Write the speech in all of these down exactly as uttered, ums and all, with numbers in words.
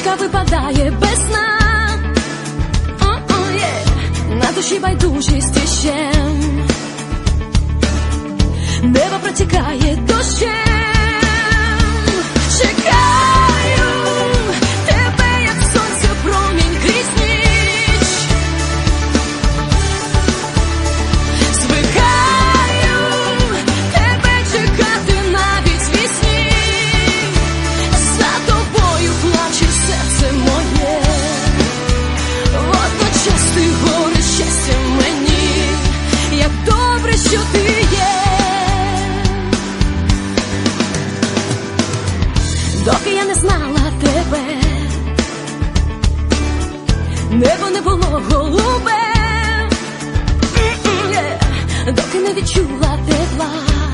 Нічка випадає без сна, oh, yeah. На душі байдужість іще, небо протікає дощем. Чекаю тебе, як сонце промінь крізь ніч. Звикаю тебе чекати навіть вісні. За тобою плаче серце моє, водночас ти горе щастя мені. Як добре, що ти є. Доки я не знала тебе, небо не було голубе, yeah. Доки не відчула тепла,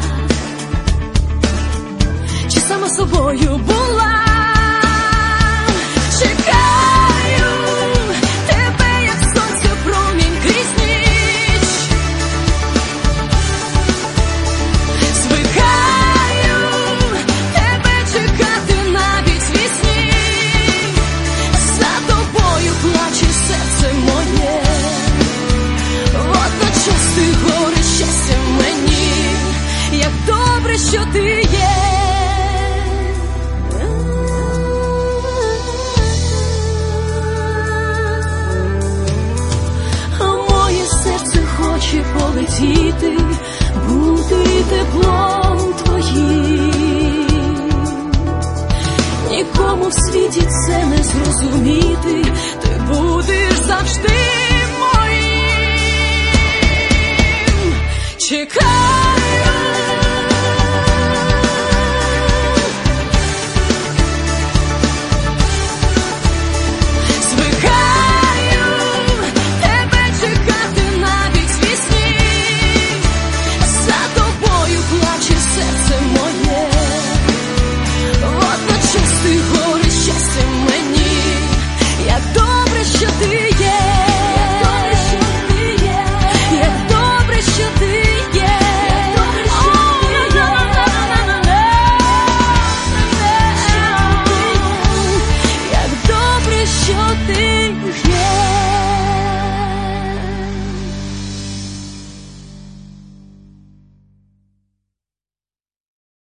чи сама собою була. Чекаю тебе, як сонце промінь крізь ніч. Звикаю тебе чекати навіть вісні. За тобою плаче серце моє, водночас ти горе щастя мені. Як добре, що ти є. Хоче полетіти, бути теплом твоїм. Нікому в світі це не зрозуміти, ти будеш завжди моїм. Чекаю